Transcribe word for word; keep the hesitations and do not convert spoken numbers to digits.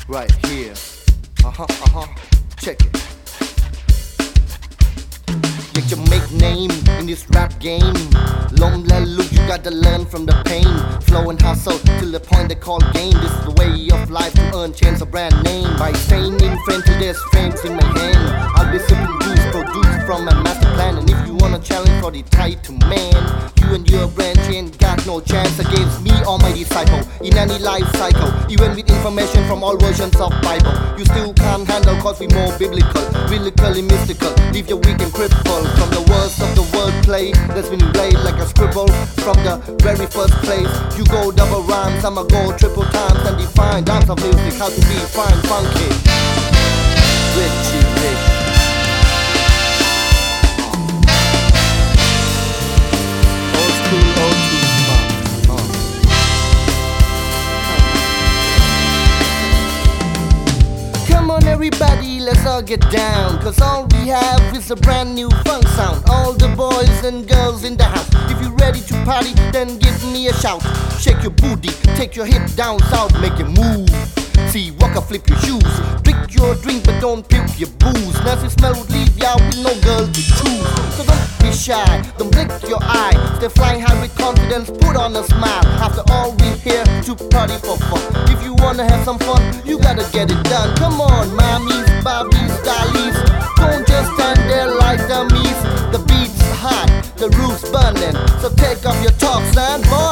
right here. Uh-huh, uh-huh, check it. Get your make name in this rap game. Long let look, you gotta learn from the pain. Flow and hustle till the point they call game. This is the way of life to earn chance a brand name. By staying in front till there's frames in my hand. I'll be sipping juice produced from my master plan. And if you wanna challenge for the title man, you and your branch ain't got no chance against me or my disciple in any life cycle. Even with information from all versions of Bible, you still can't handle cause we more biblical, biblically mystical. Leave your weak and crippled from the worst of the wordplay that's been laid like a scribble from the very first place. You go double rhymes, I'ma go triple times and define dance of music, how to be fine, funky, Richie Rich. Old school, old school funk. Uh. Come on everybody, let's all get down, cause all we have is a brand new funk sound. All the boys and girls in the house, if you're ready to party, then give me a shout. Shake your booty, take your hip down south, make it move. See, walk or flip your shoes. Drink your drink but don't puke your booze. Nasty smell would leave ya with no girl to choose. So don't be shy, don't blink your eye. Stay flying high with confidence, put on a smile. After all, we're here to party for fun. If you wanna have some fun, you gotta get it done. Come on, mommies, bobbies, dollies, don't just stand there like dummies. The beat's hot, the roof's burning, so take off your tops and boy,